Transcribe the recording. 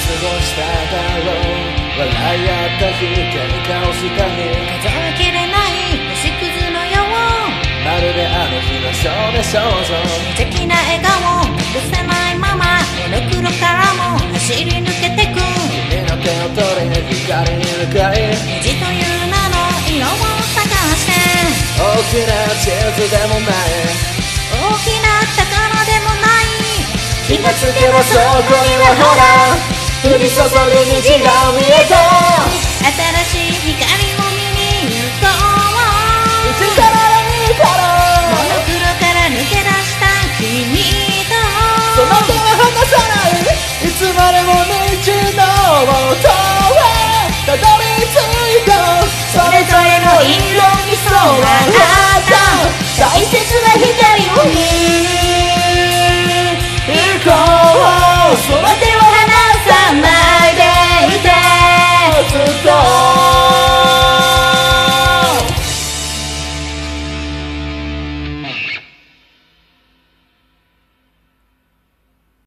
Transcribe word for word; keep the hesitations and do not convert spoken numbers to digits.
しただろう。笑い合った日、喧嘩をした日、 数えきれない星屑のよう、 まるであの日の少年少女。 無邪気な笑顔隠せないまま、モノクロからも走り抜けてく。 君の手を取り光に向かい、 虹という名の色を探して。 大きな地図でもない、 大きな宝でもない、 気がつけばそこにはほら降り注ぐ虹が見えた。 新しい光を見に行こう。 いつからいいからモノクロから抜け出した君と、 その手は離さない。いつまでも道の元へたどり着いた。 それぞれの色に染まった大切な光